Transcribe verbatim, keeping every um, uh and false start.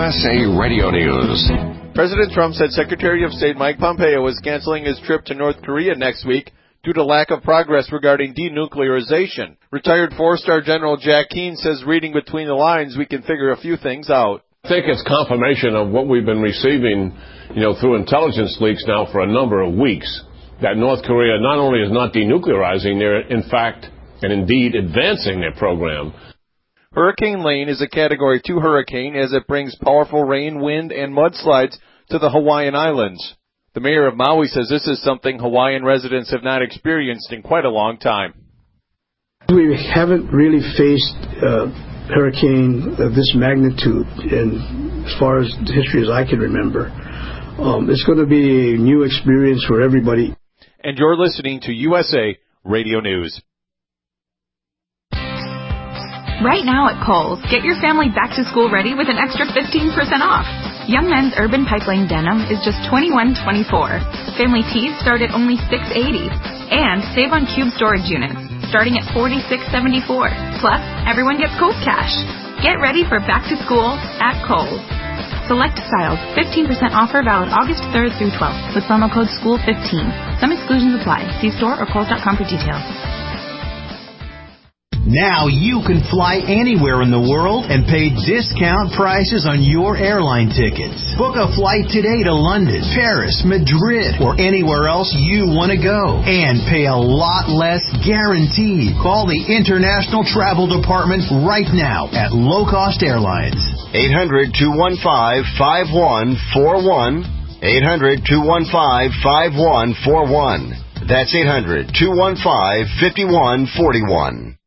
S A Radio News. President Trump said Secretary of State Mike Pompeo is canceling his trip to North Korea next week due to lack of progress regarding denuclearization. Retired four-star General Jack Keane says reading between the lines, we can figure a few things out. I think it's confirmation of what we've been receiving, you know, through intelligence leaks now for a number of weeks, that North Korea not only is not denuclearizing, they're in fact and indeed advancing their program. Hurricane Lane is a Category two hurricane as it brings powerful rain, wind, and mudslides to the Hawaiian Islands. The mayor of Maui says this is something Hawaiian residents have not experienced in quite a long time. We haven't really faced a hurricane of this magnitude in as far as history as I can remember. Um, it's going to be a new experience for everybody. And you're listening to U S A Radio News. Right now at Kohl's, get your family back to school ready with an extra fifteen percent off. Young Men's Urban Pipeline Denim is just twenty-one twenty-four. Family tees start at only six eighty. And save on cube storage units, starting at forty-six seventy-four. Plus, everyone gets Kohl's cash. Get ready for back to school at Kohl's. Select styles, fifteen percent offer valid August third through twelfth with promo code school fifteen. Some exclusions apply. See store or kohls dot com for details. Now you can fly anywhere in the world and pay discount prices on your airline tickets. Book a flight today to London, Paris, Madrid, or anywhere else you want to go. And pay a lot less guaranteed. Call the International Travel Department right now at Low Cost Airlines. eight hundred, two one five, five one four one. eight hundred, two one five, five one four one. That's eight hundred, two one five, five one four one.